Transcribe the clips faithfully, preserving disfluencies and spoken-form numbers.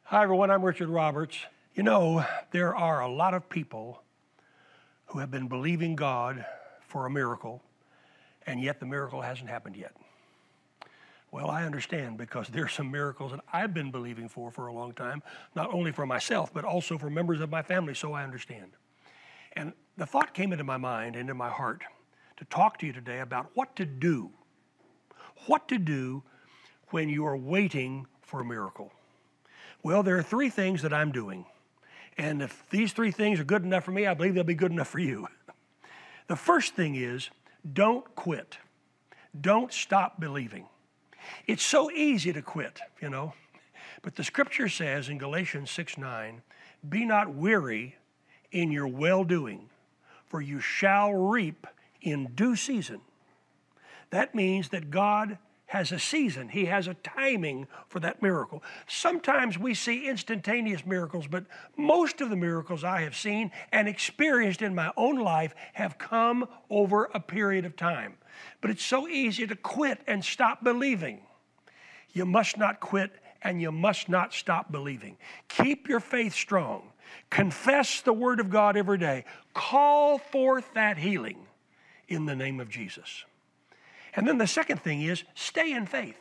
Hi, everyone. I'm Richard Roberts. You know, there are a lot of people who have been believing God for a miracle, and yet the miracle hasn't happened yet. Well, I understand, because there's some miracles that I've been believing for for a long time, not only for myself, but also for members of my family, so I understand. And the thought came into my mind and into my heart to talk to you today about what to do. What to do when you are waiting for a miracle. Well, there are three things that I'm doing. And if these three things are good enough for me, I believe they'll be good enough for you. The first thing is, don't quit. Don't stop believing. It's so easy to quit, you know. But the scripture says in Galatians six nine, be not weary in your well-doing, for you shall reap in due season. That means that God has a season. He has a timing for that miracle. Sometimes we see instantaneous miracles, but most of the miracles I have seen and experienced in my own life have come over a period of time. But it's so easy to quit and stop believing. You must not quit, and you must not stop believing. Keep your faith strong. Confess the word of God every day. Call forth that healing in the name of Jesus. And then the second thing is, stay in faith.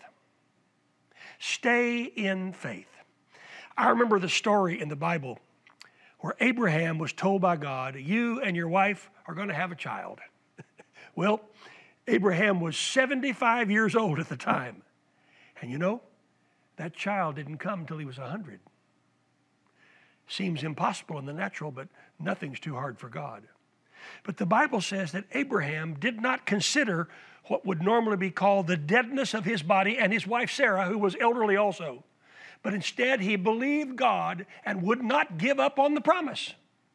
Stay in faith. I remember the story in the Bible where Abraham was told by God, you and your wife are going to have a child. Well, Abraham was seventy-five years old at the time. And you know, that child didn't come until he was one hundred. Seems impossible in the natural, but nothing's too hard for God. But the Bible says that Abraham did not consider what would normally be called the deadness of his body, and his wife Sarah, who was elderly also. But instead, he believed God and would not give up on the promise.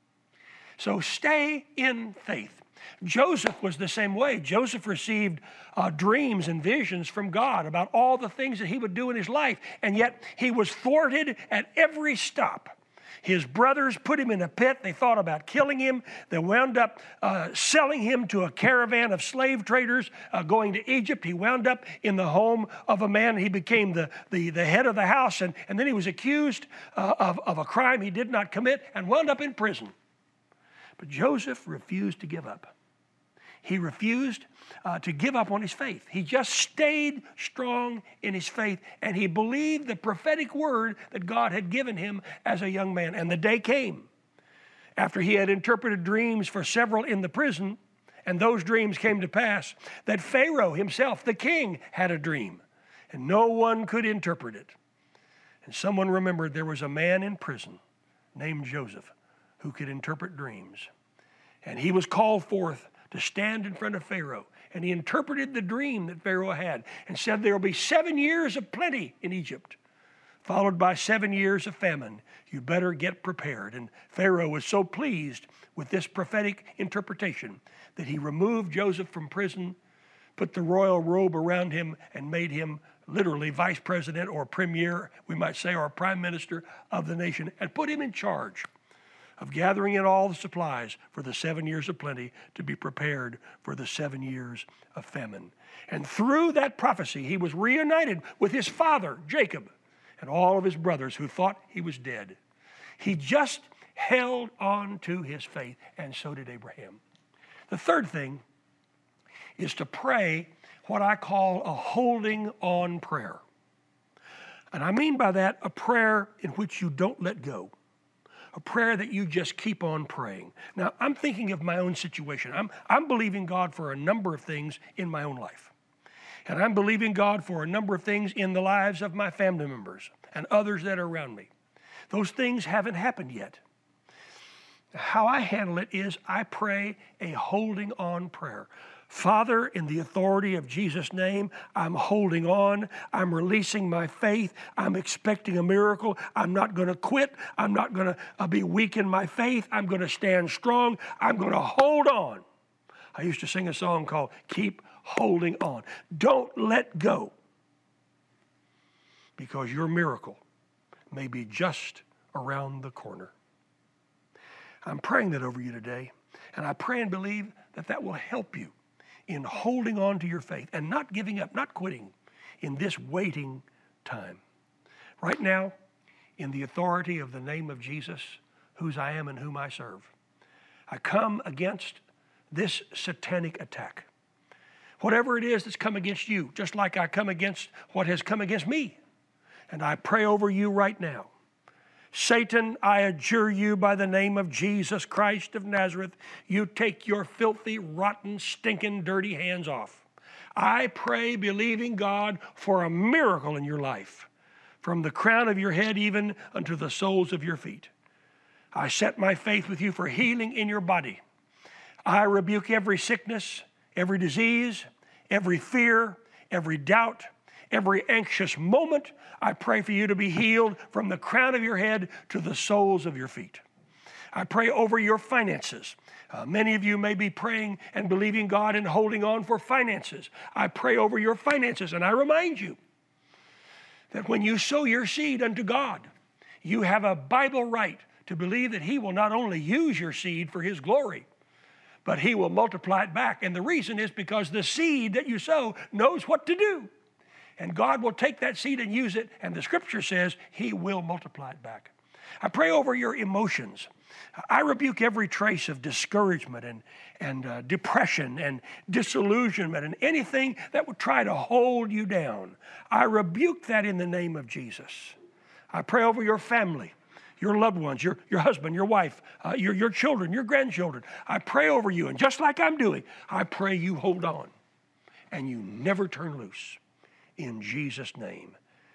So stay in faith. Joseph was the same way. Joseph received uh, dreams and visions from God about all the things that he would do in his life, and yet he was thwarted at every stop. His brothers put him in a pit. They thought about killing him. They wound up uh, selling him to a caravan of slave traders uh, going to Egypt. He wound up in the home of a man. He became the, the, the head of the house, and, and then he was accused uh, of, of a crime he did not commit and wound up in prison. But Joseph refused to give up. He refused uh, to give up on his faith. He just stayed strong in his faith, and he believed the prophetic word that God had given him as a young man. And the day came, after he had interpreted dreams for several in the prison, and those dreams came to pass, that Pharaoh himself, the king, had a dream, and no one could interpret it. And someone remembered there was a man in prison named Joseph who could interpret dreams. And he was called forth to stand in front of Pharaoh. And he interpreted the dream that Pharaoh had and said there will be seven years of plenty in Egypt, followed by seven years of famine. You better get prepared. And Pharaoh was so pleased with this prophetic interpretation that he removed Joseph from prison, put the royal robe around him, and made him literally vice president or premier, we might say, or prime minister of the nation, and put him in charge of gathering in all the supplies for the seven years of plenty to be prepared for the seven years of famine. And through that prophecy, he was reunited with his father, Jacob, and all of his brothers who thought he was dead. He just held on to his faith, and so did Abraham. The third thing is to pray what I call a holding on prayer. And I mean by that a prayer in which you don't let go. A prayer that you just keep on praying. Now, I'm thinking of my own situation. I'm, I'm believing God for a number of things in my own life. And I'm believing God for a number of things in the lives of my family members and others that are around me. Those things haven't happened yet. How I handle it is I pray a holding on prayer. Father, in the authority of Jesus' name, I'm holding on. I'm releasing my faith. I'm expecting a miracle. I'm not going to quit. I'm not going to uh, be weak in my faith. I'm going to stand strong. I'm going to hold on. I used to sing a song called Keep Holding On. Don't let go, because your miracle may be just around the corner. I'm praying that over you today, and I pray and believe that that will help you in holding on to your faith and not giving up, not quitting in this waiting time. Right now, in the authority of the name of Jesus, whose I am and whom I serve. I come against this satanic attack. Whatever it is that's come against you, just like I come against what has come against me. And I pray over you right now. Satan, I adjure you by the name of Jesus Christ of Nazareth, you take your filthy, rotten, stinking, dirty hands off. I pray, believing God, for a miracle in your life, from the crown of your head even unto the soles of your feet. I set my faith with you for healing in your body. I rebuke every sickness, every disease, every fear, every doubt, every anxious moment. I pray for you to be healed from the crown of your head to the soles of your feet. I pray over your finances. Uh, many of you may be praying and believing God and holding on for finances. I pray over your finances, and I remind you that when you sow your seed unto God, you have a Bible right to believe that He will not only use your seed for His glory, but He will multiply it back. And the reason is because the seed that you sow knows what to do. And God will take that seed and use it, and the Scripture says He will multiply it back. I pray over your emotions. I rebuke every trace of discouragement and, and uh, depression and disillusionment and anything that would try to hold you down. I rebuke that in the name of Jesus. I pray over your family, your loved ones, your, your husband, your wife, uh, your, your children, your grandchildren. I pray over you, and just like I'm doing, I pray you hold on and you never turn loose. In Jesus' name,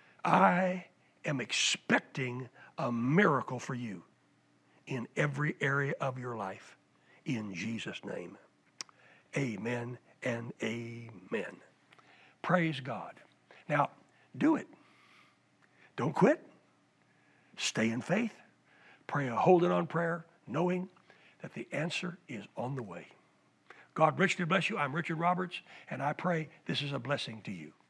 I am expecting a miracle for you in every area of your life. In Jesus' name, amen and amen. Praise God. Now, do it. Don't quit. Stay in faith. Pray a holding on prayer, knowing that the answer is on the way. God richly bless you. I'm Richard Roberts, and I pray this is a blessing to you.